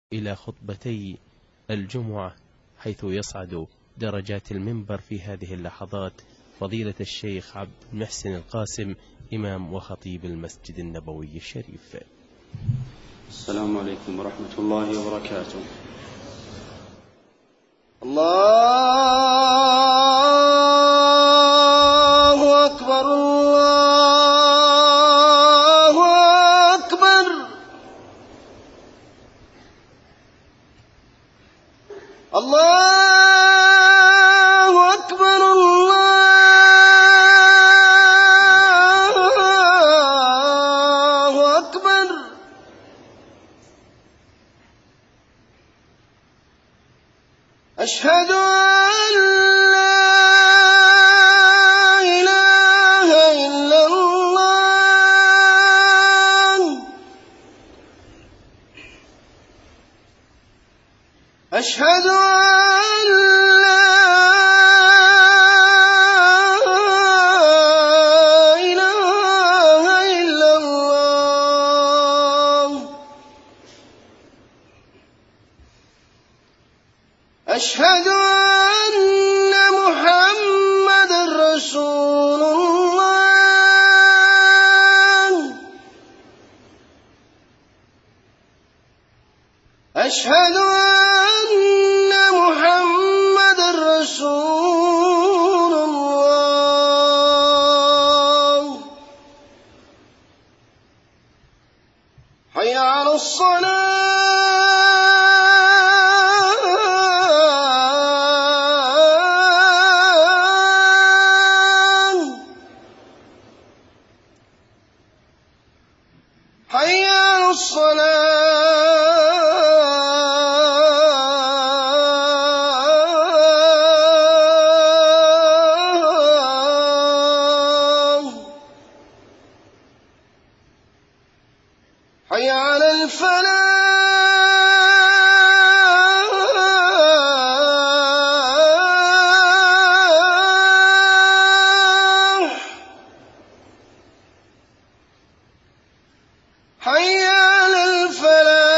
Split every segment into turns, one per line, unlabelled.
إلى خطبتي الجمعة، حيث يصعد درجات المنبر في هذه اللحظات فضيلة الشيخ عبد المحسن القاسم، إمام وخطيب المسجد النبوي الشريف.
السلام عليكم ورحمة الله وبركاته.
الله أكبر الله أكبر. الله أكبر الله أكبر. أشهد أن لا إله إلا الله. أشهد أن لا إله إلا الله. أشهد أن محمدًا رسول الله. أشهد أن محمدًا رسول الله. حي على الصلاة. حي على الصلاة. حي على الفلاح. حي على الفلاح.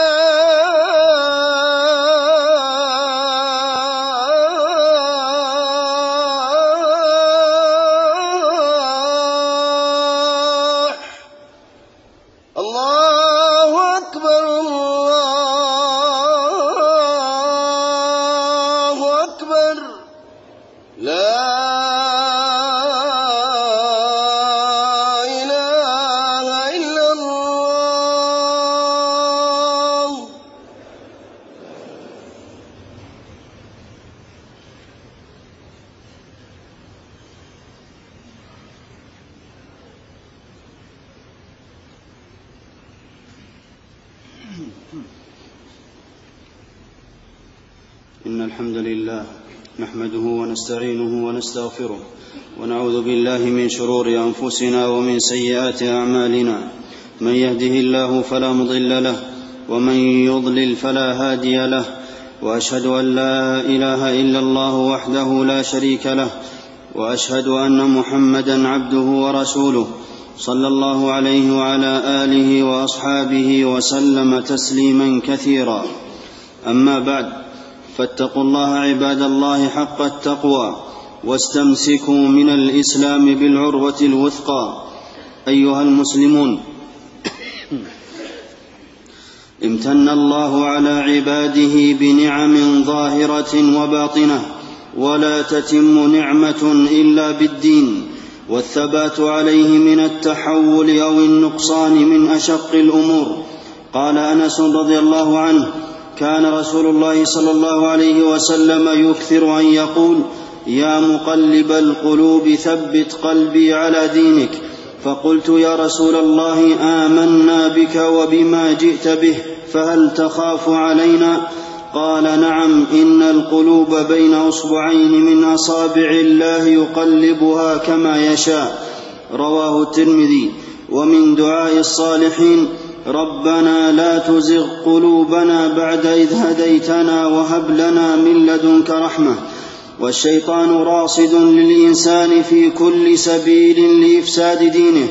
الله أكبر الله أكبر. لا إله إلا الله.
إن الحمد لله نحمده ونستعينه ونستغفره، ونعوذ بالله من شرور أنفسنا ومن سيئات أعمالنا. من يهده الله فلا مضل له، ومن يضلل فلا هادي له. وأشهد أن لا إله إلا الله وحده لا شريك له، وأشهد أن محمدًا عبده ورسوله، صلى الله عليه وعلى آله وأصحابه وسلم تسليما كثيرا. أما بعد، فاتقوا الله عباد الله حق التقوى، واستمسكوا من الإسلام بالعروة الوثقى. أيها المسلمون، امتن الله على عباده بنعم ظاهرة وباطنة، ولا تتم نعمة إلا بالدين، والثبات عليه من التحول أو النقصان من أشق الأمور. قال أنس رضي الله عنه: كان رسول الله صلى الله عليه وسلم يكثر أن يقول: يا مقلب القلوب ثبت قلبي على دينك. فقلت: يا رسول الله، آمنا بك وبما جئت به، فهل تخاف علينا؟ قال: نعم، إن القلوب بين أصبعين من أصابع الله يقلبها كما يشاء. رواه الترمذي. ومن دعاء الصالحين: ربنا لا تزغ قلوبنا بعد إذ هديتنا وهب لنا من لدنك رحمة. والشيطان راصد للإنسان في كل سبيل لإفساد دينه،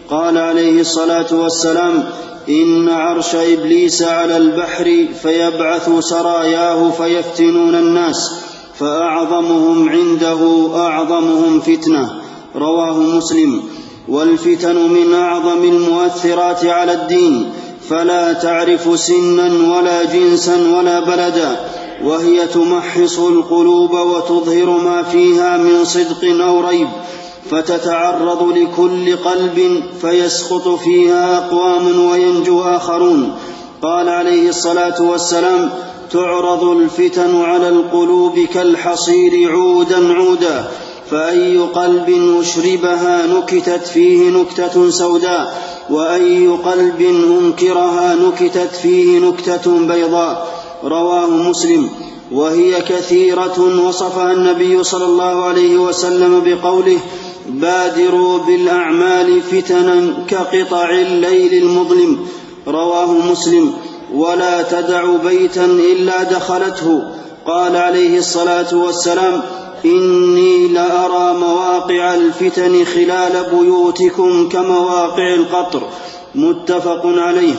قال عليه الصلاة والسلام: إن عرش إبليس على البحر فيبعث سراياه فيفتنون الناس، فأعظمهم عنده أعظمهم فتنة. رواه مسلم. والفتن من أعظم المؤثرات على الدين، فلا تعرف سنا ولا جنسا ولا بلدا، وهي تمحص القلوب وتظهر ما فيها من صدق أو ريب، فتتعرض لكل قلب فيسقط فيها أقوام وينجو آخرون. قال عليه الصلاة والسلام: تعرض الفتن على القلوب كالحصير عودا عودا، فأي قلب أشربها نكتت فيه نكتة سوداء، وأي قلب أنكرها نكتت فيه نكتة بيضاء. رواه مسلم. وهي كثيرة وصفها النبي صلى الله عليه وسلم بقوله: بادروا بالأعمال فتنا كقطع الليل المظلم. رواه مسلم. ولا تدع بيتا إلا دخلته. قال عليه الصلاة والسلام: إني لأرى مواقع الفتن خلال بيوتكم كمواقع القطر. متفق عليه.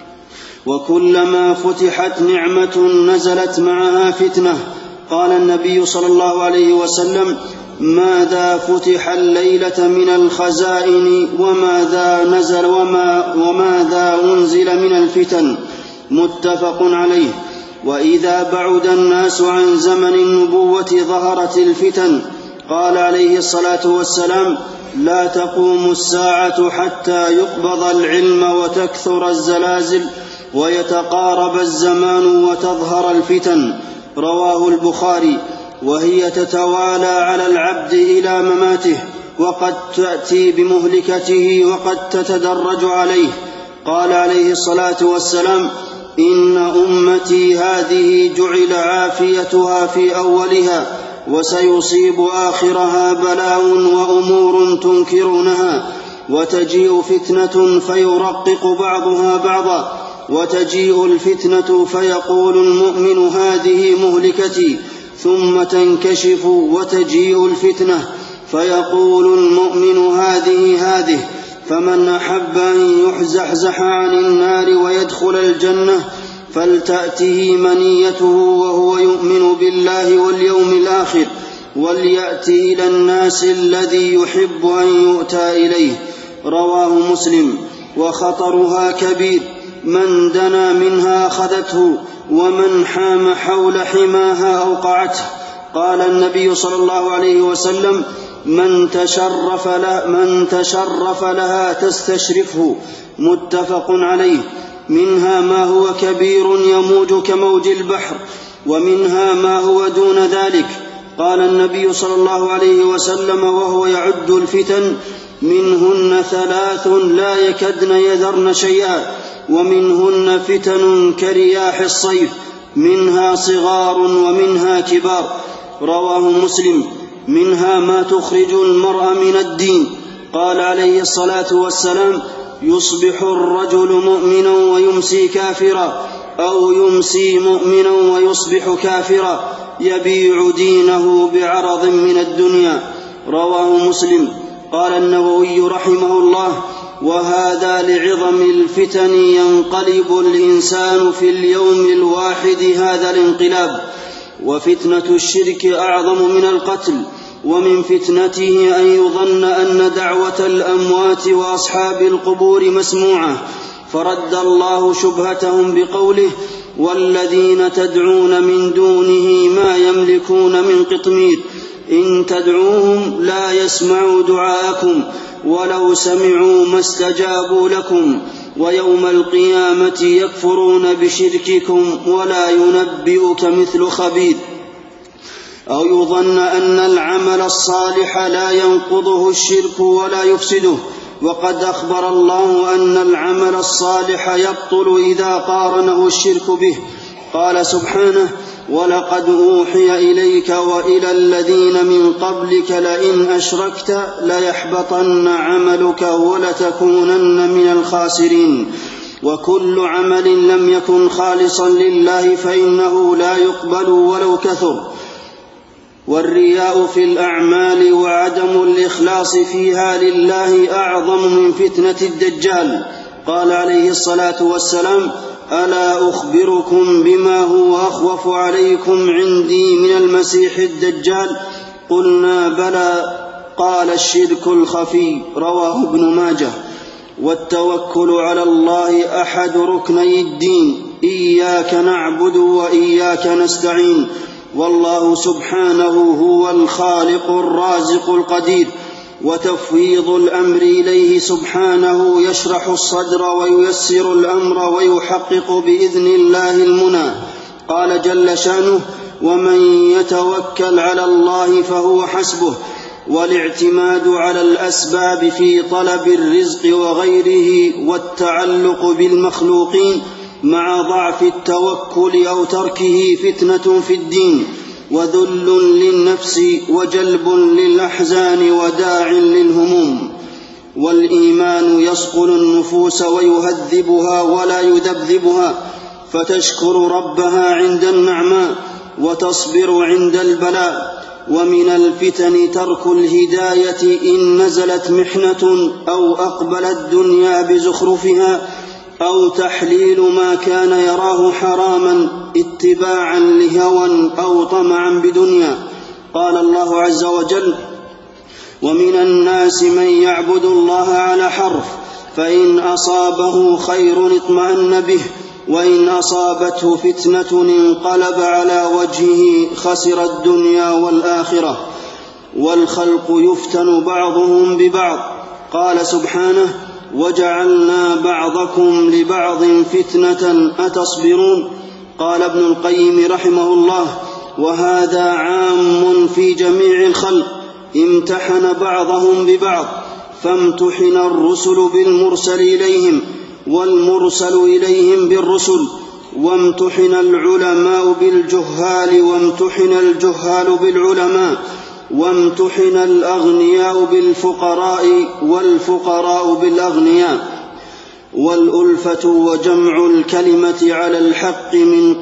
وكلما فتحت نعمة نزلت معها فتنة. قال النبي صلى الله عليه وسلم: ماذا فتح الليلة من الخزائن وماذا نزل وماذا أنزل من الفتن. متفق عليه. وإذا بعد الناس عن زمن النبوة ظهرت الفتن. قال عليه الصلاة والسلام: لا تقوم الساعة حتى يقبض العلم وتكثر الزلازل ويتقارب الزمان وتظهر الفتن. رواه البخاري. وهي تتوالى على العبد إلى مماته، وقد تأتي بمهلكته وقد تتدرج عليه. قال عليه الصلاة والسلام: إن أمتي هذه جعل عافيتها في أولها، وسيصيب آخرها بلاء وأمور تنكرونها، وتجيء فتنة فيرقق بعضها بعضا، وتجيء الفتنة فيقول المؤمن هذه مهلكتي، ثم تنكشف وتجيء الفتنة فيقول المؤمن هذه. فمن أحب أن يحزحزح عن النار ويدخل الجنة فلتأته منيته وهو يؤمن بالله واليوم الآخر، وليأتي إلى الناس الذي يحب أن يؤتى إليه. رواه مسلم. وخطرها كبير، من دنا منها أخذته، ومن حام حول حماها أوقعته. قال النبي صلى الله عليه وسلم: من تشرف لها تستشرفه. متفق عليه. منها ما هو كبير يموج كموج البحر، ومنها ما هو دون ذلك. قال النبي صلى الله عليه وسلم وهو يعد الفتن: منهن 3 لا يكدن يذرن شيئا، ومنهن فتن كرياح الصيف، منها صغار ومنها كبار. رواه مسلم. منها ما تخرج المرء من الدين. قال عليه الصلاة والسلام: يصبح الرجل مؤمنا ويمسي كافرا، أو يمسي مؤمنا ويصبح كافرا، يبيع دينه بعرض من الدنيا. رواه مسلم. قال النووي رحمه الله: وهذا لعظم الفتن ينقلب الإنسان في اليوم الواحد هذا الانقلاب. وفتنة الشرك أعظم من القتل، ومن فتنته أن يظن أن دعوة الأموات وأصحاب القبور مسموعة، فرد الله شبهتهم بقوله: والذين تدعون من دونه ما يملكون من قطمير، إن تدعوهم لا يسمعوا دعاءكم ولو سمعوا ما استجابوا لكم، ويوم القيامة يكفرون بشرككم ولا ينبئك مثل خبير. أو يظن أن العمل الصالح لا ينقضه الشرك ولا يفسده، وقد أخبر الله أن العمل الصالح يبطل إذا قارنه الشرك به. قال سبحانه: ولقد أوحي إليك وإلى الذين من قبلك لئن أشركت ليحبطن عملك ولتكونن من الخاسرين. وكل عمل لم يكن خالصا لله فإنه لا يقبل ولو كثر. والرياء في الأعمال وعدم الإخلاص فيها لله أعظم من فتنة الدجال. قال عليه الصلاة والسلام: ألا أخبركم بما هو أخوف عليكم عندي من المسيح الدجال؟ قلنا: بلى. قال: الشرك الخفي. رواه ابن ماجه. والتوكل على الله أحد ركني الدين، إياك نعبد وإياك نستعين، والله سبحانه هو الخالق الرازق القدير، وتفويض الأمر إليه سبحانه يشرح الصدر وييسر الأمر ويحقق بإذن الله المنى. قال جل شانه: ومن يتوكل على الله فهو حسبه. والاعتماد على الأسباب في طلب الرزق وغيره والتعلق بالمخلوقين مع ضعف التوكل أو تركه فتنة في الدين، وذل للنفس وجلب للأحزان وداع للهموم. والإيمان يصقل النفوس ويهذبها ولا يذبذبها، فتشكر ربها عند النعماء وتصبر عند البلاء. ومن الفتن ترك الهداية إن نزلت محنة أو أقبل الدنيا بزخرفها، أو تحليل ما كان يراه حراما اتباعا لهوى أو طمعا بدنيا. قال الله عز وجل: ومن الناس من يعبد الله على حرف، فإن أصابه خير اطمأن به، وإن أصابته فتنة انقلب على وجهه خسر الدنيا والآخرة. والخلق يفتن بعضهم ببعض. قال سبحانه: وجعلنا بعضكم لبعض فتنة أتصبرون. قال ابن القيم رحمه الله: وهذا عام في جميع الخلق، امتحن بعضهم ببعض، فامتحن الرسل بالمرسل إليهم، والمرسل إليهم بالرسل، وامتحن العلماء بالجهال، وامتحن الجهال بالعلماء، وامتحن الأغنياء بالفقراء، والفقراء بالأغنياء. والألفة وجمع الكلمة على الحق من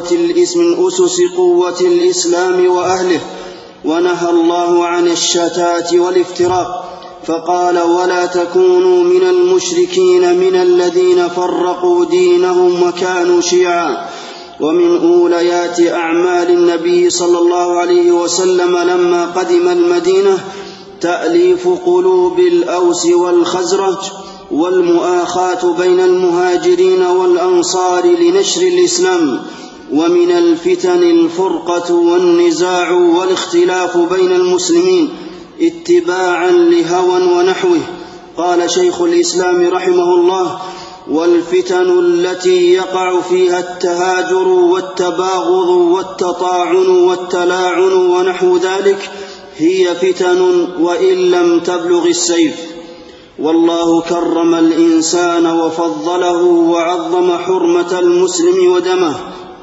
أسس قوة الإسلام وأهله. ونهى الله عن الشتات والافتراق، فقال: ولا تكونوا من المشركين من الذين فرقوا دينهم وكانوا شيعا. ومن أوليات أعمال النبي صلى الله عليه وسلم لما قدم المدينة تأليف قلوب الأوس والخزرج، والمؤاخاة بين المهاجرين والأنصار لنشر الإسلام. ومن الفتن الفرقة والنزاع والاختلاف بين المسلمين اتباعا لهوى ونحوه. قال شيخ الإسلام رحمه الله: والفتن التي يقع فيها التهاجر والتباغض والتطاعن والتلاعن ونحو ذلك هي فتن وإن لم تبلغ السيف. والله كرم الإنسان وفضله وعظم حرمة المسلم ودمه.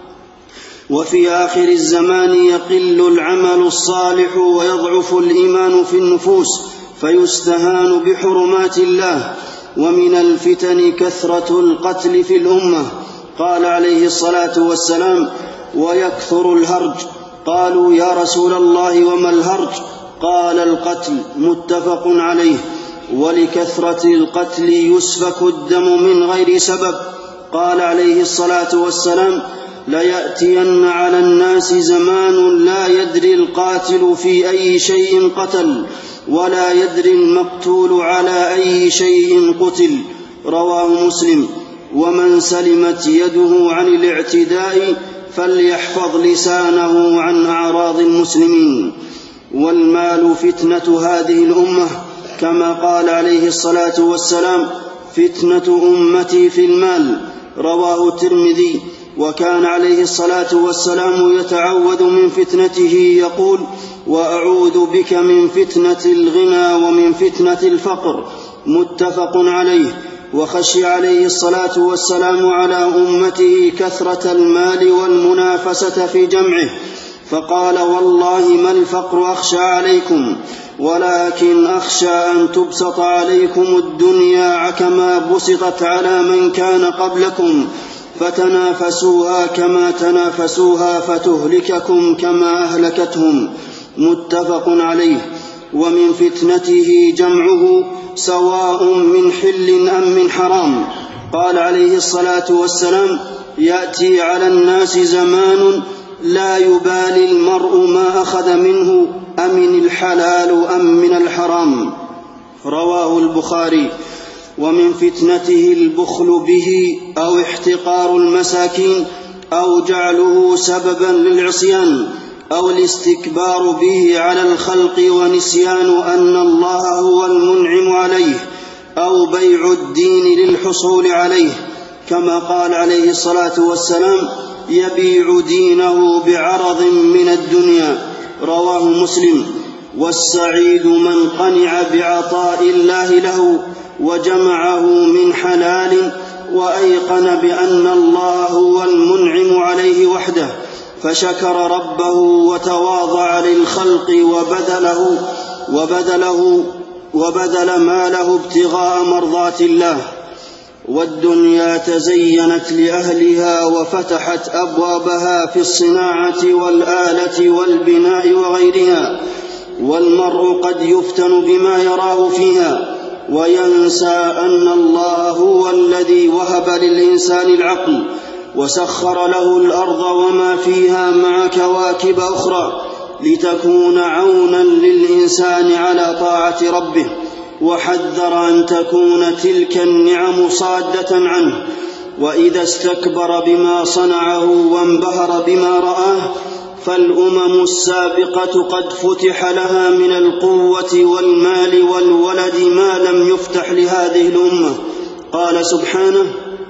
وفي آخر الزمان يقل العمل الصالح ويضعف الإيمان في النفوس، فيستهان بحرمات الله. ومن الفتن كثرة القتل في الأمة. قال عليه الصلاة والسلام: ويكثر الهرج. قالوا: يا رسول الله وما الهرج؟ قال: القتل. متفق عليه. ولكثرة القتل يسفك الدم من غير سبب. قال عليه الصلاة والسلام: ليأتين على الناس زمان لا يدري القاتل في أي شيء قتل، ولا يدري المقتول على أي شيء قتل. رواه مسلم. ومن سلمت يده عن الاعتداء فليحفظ لسانه عن أعراض المسلمين. والمال فتنة هذه الأمة، كما قال عليه الصلاة والسلام: فتنة أمتي في المال. رواه الترمذي. وكان عليه الصلاة والسلام يتعوذ من فتنته يقول: وأعوذ بك من فتنة الغنى ومن فتنة الفقر. متفق عليه. وخشي عليه الصلاة والسلام على أمته كثرة المال والمنافسة في جمعه، فقال: والله ما الفقر أخشى عليكم، ولكن أخشى أن تبسط عليكم الدنيا كما بسطت على من كان قبلكم، فتنافسوها كما تنافسوها فتهلككم كما أهلكتهم. متفق عليه. ومن فتنته جمعه سواء من حل أم من حرام. قال عليه الصلاة والسلام: يأتي على الناس زمان لا يبالي المرء ما أخذ منه أمن الحلال أم من الحرام. رواه البخاري. ومن فتنته البخل به أو احتقار المساكين أو جعله سببا للعصيان أو الاستكبار به على الخلق ونسيان أن الله هو المنعم عليه أو بيع الدين للحصول عليه، كما قال عليه الصلاة والسلام: يبيع دينه بعرض من الدنيا. رواه مسلم. والسعيد من قنع بعطاء الله له وجمعه من حلال وأيقن بأن الله هو المنعم عليه وحده، فشكر ربه وتواضع للخلق وبذل ماله ابتغاء مرضات الله. والدنيا تزينت لأهلها وفتحت أبوابها في الصناعة والآلة والبناء وغيرها، والمرء قد يفتن بما يراه فيها وينسى أن الله هو الذي وهب للإنسان العقل وسخر له الأرض وما فيها مع كواكب أخرى لتكون عونا للإنسان على طاعة ربه، وحذر أن تكون تلك النعم صادة عنه. وإذا استكبر بما صنعه وانبهر بما رآه فالأمم السابقة قد فتح لها من القوة والمال والولد ما لم يفتح لهذه الأمة. قال سبحانه: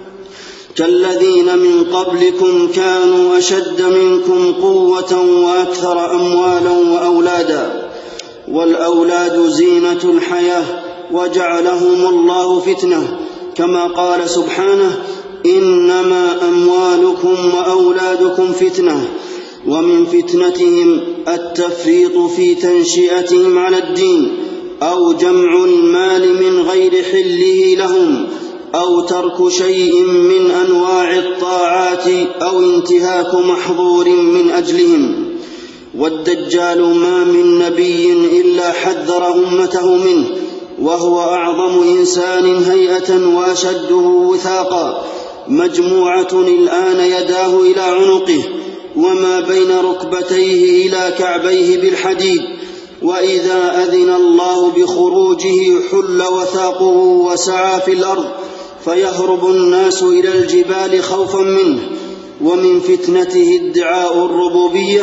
كالذين من قبلكم كانوا أشد منكم قوة وأكثر أموالا وأولادا. والأولاد زينة الحياة وجعلهم الله فتنة، كما قال سبحانه: إنما أموالكم وأولادكم فتنة. ومن فتنتهم التفريط في تنشئتهم على الدين أو جمع المال من غير حله لهم أو ترك شيء من أنواع الطاعات أو انتهاك محظور من أجلهم. والدجال ما من نبي إلا حذر أمته منه، وهو أعظم إنسان هيئة وأشده وثاقا، مجموعة الآن يداه إلى عنقه وما بين ركبتيه إلى كعبيه بالحديد، وإذا أذن الله بخروجه حل وثاقه وسعى في الأرض فيهرب الناس إلى الجبال خوفا منه. ومن فتنته ادعاء الربوبية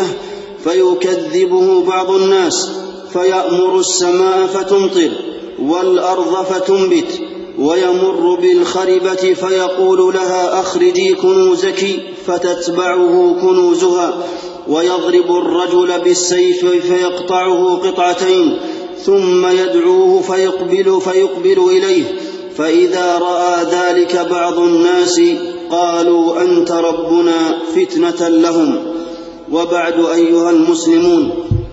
فيكذبه بعض الناس فيأمر السماء فتمطر والأرض فتنبت، ويمر بالخربة فيقول لها: أخرجي كنوزك، فتتبعه كنوزها، ويضرب الرجل بالسيف فيقطعه قطعتين ثم يدعوه فيقبل إليه، فإذا رأى ذلك بعض الناس قالوا: أنت ربنا، فتنة لهم. وبعد، أيها المسلمون،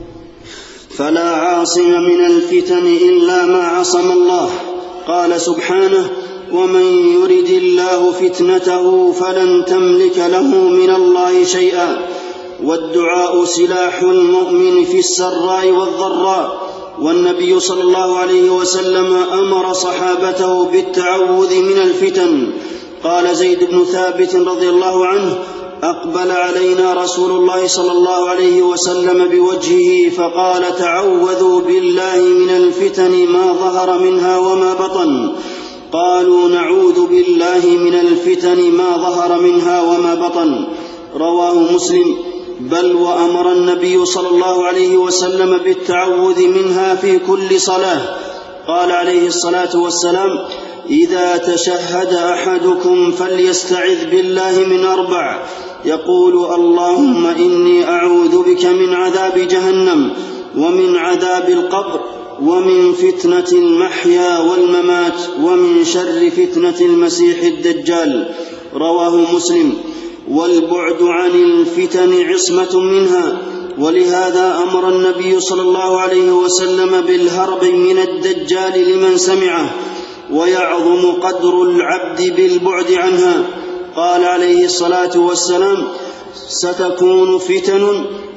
فلا عاصم من الفتن إلا ما عصم الله. قال سبحانه: ومن يرد الله فتنته فلن تملك له من الله شيئا. والدعاء سلاح المؤمن في السراء والضراء، والنبي صلى الله عليه وسلم أمر صحابته بالتعوذ من الفتن. قال زيد بن ثابت رضي الله عنه: أقبل علينا رسول الله صلى الله عليه وسلم بوجهه فقال: تعوذوا بالله من الفتن ما ظهر منها وما بطن. قالوا: نعوذ بالله من الفتن ما ظهر منها وما بطن. رواه مسلم. بل وأمر النبي صلى الله عليه وسلم بالتعوذ منها في كل صلاة. قال عليه الصلاة والسلام: إذا تشهد أحدكم فليستعذ بالله من 4، يقول: اللهم إني أعوذ بك من عذاب جهنم ومن عذاب القبر ومن فتنة المحيا والممات ومن شر فتنة المسيح الدجال. رواه مسلم. والبعد عن الفتن عصمة منها، ولهذا أمر النبي صلى الله عليه وسلم بالهرب من الدجال لمن سمعه، ويعظم قدر العبد بالبعد عنها. قال عليه الصلاة والسلام: ستكون فتن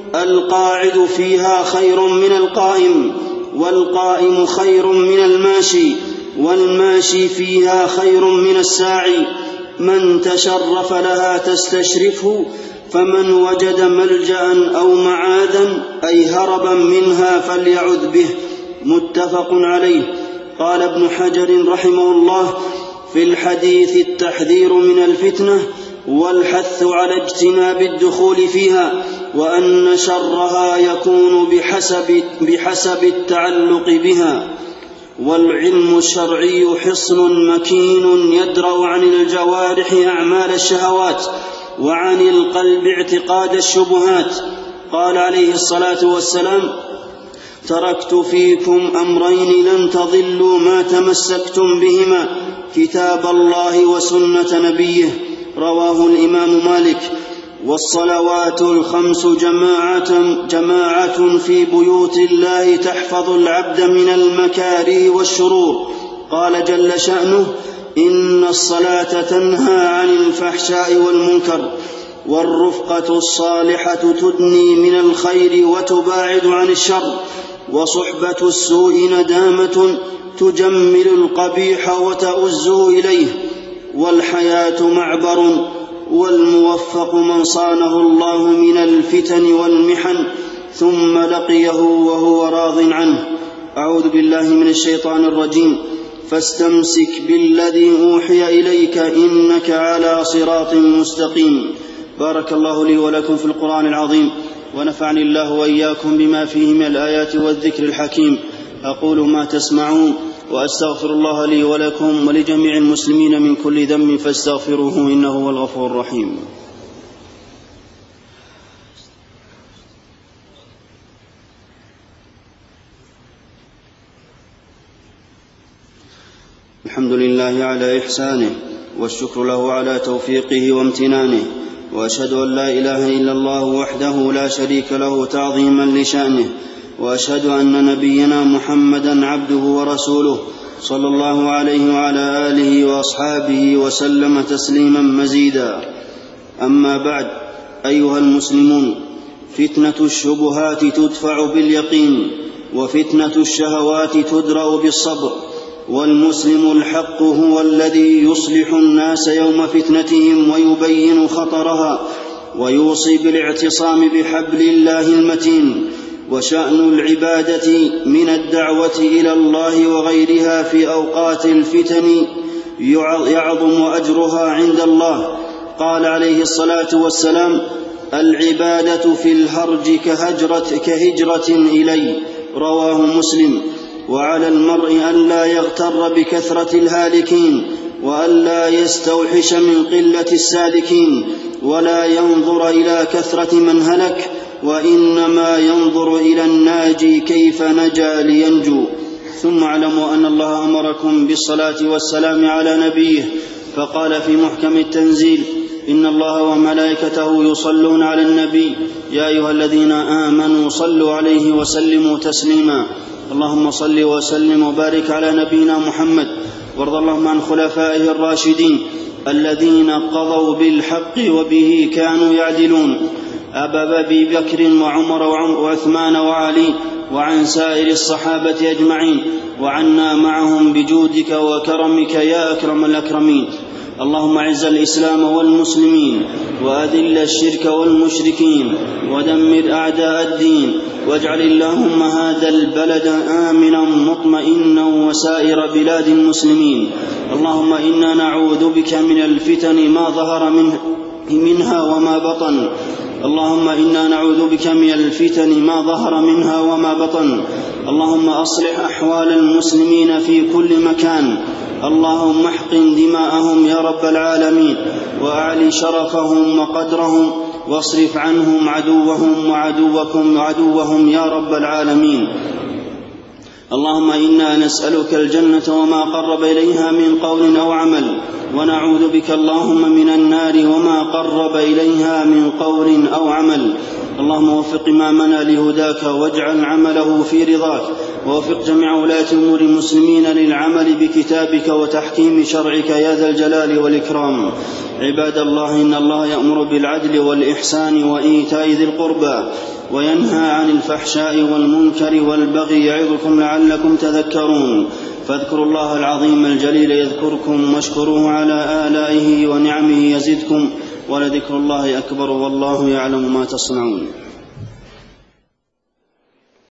القاعد فيها خير من القائم، والقائم خير من الماشي، والماشي فيها خير من الساعي. من تشرف لها تستشرفه، فمن وجد ملجأ أو معاذا أي هربا منها فليعذ به. متفق عليه. قال ابن حجر رحمه الله: في الحديث التحذير من الفتنة والحث على اجتناب الدخول فيها، وأن شرها يكون بحسب التعلق بها. والعلم الشرعي حصن مكين يدرأ عن الجوارح أعمال الشهوات، وعن القلب اعتقاد الشبهات. قال عليه الصلاة والسلام: تركت فيكم أمرين لن تضلوا ما تمسكتم بهما، كتاب الله وسنة نبيه. رواه الإمام مالك. والصلوات الخمس جماعة في بيوت الله تحفظ العبد من المكاره والشرور. قال جل شأنه: إن الصلاة تنهى عن الفحشاء والمنكر. والرفقة الصالحة تدني من الخير وتباعد عن الشر. وصحبة السوء ندامة تجمل القبيح وتؤزه إليه. والحياة معبر، والموفق من صانه الله من الفتن والمحن ثم لقيه وهو راض عنه. أعوذ بالله من الشيطان الرجيم. فاستمسك بالذي أوحي إليك إنك على صراط مستقيم. بارك الله لي ولكم في القرآن العظيم، ونفعني الله وإياكم بما فيه من الآيات والذكر الحكيم. أقول ما تسمعون، وأستغفر الله لي ولكم ولجميع المسلمين من كل ذنب فاستغفروه إنه هو الغفور الرحيم. الحمد لله على إحسانه، والشكر له على توفيقه وامتنانه، وأشهد أن لا إله إلا الله وحده لا شريك له تعظيما لشأنه، وأشهد أن نبينا محمدا عبده ورسوله صلى الله عليه وعلى آله وأصحابه وسلم تسليما مزيدا. أما بعد، أيها المسلمون، فتنة الشبهات تدفع باليقين، وفتنة الشهوات تدرأ بالصبر. والمسلم الحق هو الذي يصلح الناس يوم فتنتهم ويبين خطرها، ويوصي بالاعتصام بحبل الله المتين. وشأن العبادة من الدعوة إلى الله وغيرها في أوقات الفتن يعظم أجرها عند الله. قال عليه الصلاة والسلام: العبادة في الهرج كهجرة إلي. رواه مسلم. وعلى المرء أن لا يغتر بكثرة الهالكين، وأن لا يستوحش من قلة السالكين، ولا ينظر إلى كثرة من هلك، وإنما ينظر إلى الناجي كيف نجا لينجو. ثم اعلموا أن الله أمركم بالصلاة والسلام على نبيه، فقال في محكم التنزيل: إن الله وملائكته يصلون على النبي يا أيها الذين آمنوا صلوا عليه وسلموا تسليما. اللهم صل وسلم وبارك على نبينا محمد، وارض اللهم عن خلفائه الراشدين الذين قضوا بالحق وبه كانوا يعدلون، أبي بكر وعمر وعثمان وعلي، وعن سائر الصحابة أجمعين، وعنا معهم بجودك وكرمك يا أكرم الأكرمين. اللهم اعز الإسلام والمسلمين، وأذل الشرك والمشركين، ودمر أعداء الدين، واجعل اللهم هذا البلد آمنا مطمئنا وسائر بلاد المسلمين. اللهم إنا نعوذ بك من الفتن ما ظهر منها وما بطن. اللهم إنا نعوذ بك من الفتن ما ظهر منها وما بطن. اللهم أصلح أحوال المسلمين في كل مكان. اللهم احقن دماءهم يا رب العالمين، وأعلي شرفهم وقدرهم، واصرف عنهم عدوهم وعدوهم يا رب العالمين. اللهم إنا نسألك الجنة وما قرب إليها من قول أو عمل. ونعوذ بك اللهم من النار وما قرب إليها من قول أو عمل. اللهم وفق إمامنا لهداك واجعل عمله في رضاك، ووفق جميع ولاة أمور المسلمين للعمل بكتابك وتحكيم شرعك يا ذا الجلال والإكرام. عباد الله، إن الله يأمر بالعدل والإحسان وإيتاء ذي القربى وينهى عن الفحشاء والمنكر والبغي يعظكم لعلكم تذكرون. فاذكروا الله العظيم الجليل يذكركم، واشكروه على آلائه ونعمه يزدكم، ولذكر الله أكبر والله يعلم ما تصنعون.